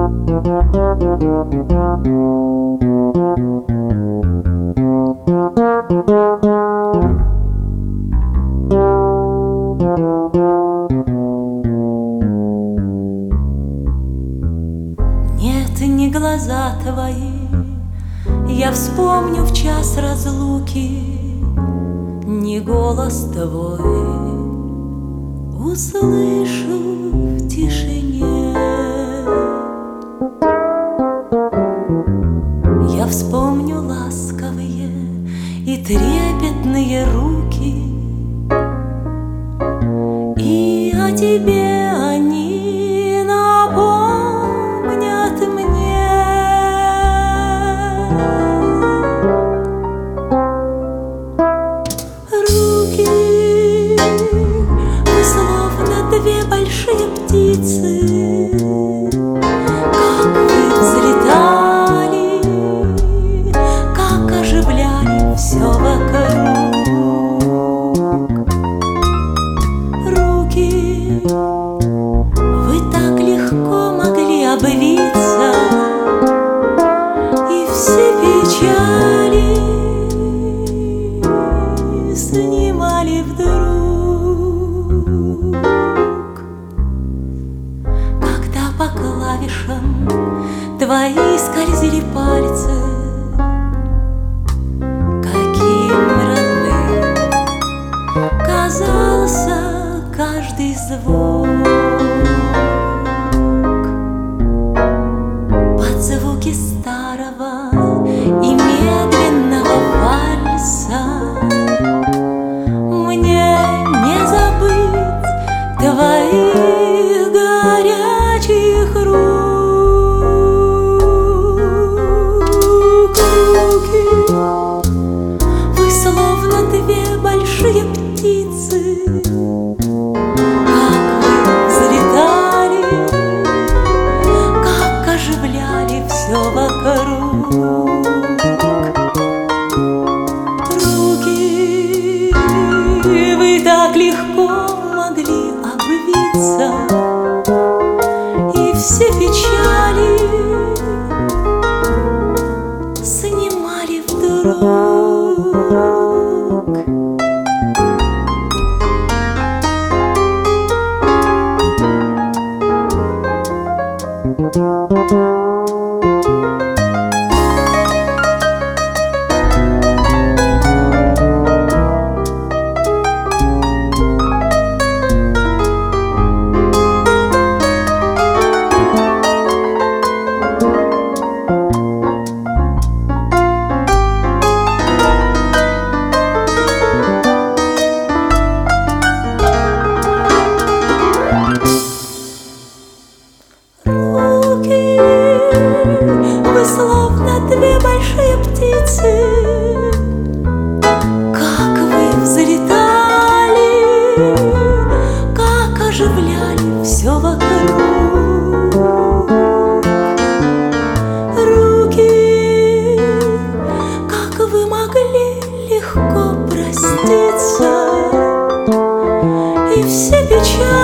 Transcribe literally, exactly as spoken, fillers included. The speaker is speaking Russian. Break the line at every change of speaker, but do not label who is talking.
Нет, не глаза твои, я вспомню в час разлуки, не голос твой услышу в тишине. Я вспомню ласковые и трепетные руки, и о тебе они напомнят мне. Руки, вы словно две большие птицы, как вы взлетали, как оживляли все вокруг. Руки, вы так легко могли обвиться, и все печали снимали вдруг. Когда по клавишам твои скользили пальцы, каким родным казался каждый звук. Под звуки старого и медленного вальса мне не забыть твоих горячих рук. Руки, вы словно две большие птицы, как вы взлетали, как оживляли все вокруг. Руки, вы так легко могли обвиться, и все печали снимали вдруг. Вы словно две большие птицы, как вы взлетали, как оживляли все вокруг. Руки, как вы могли легко проститься, и все печали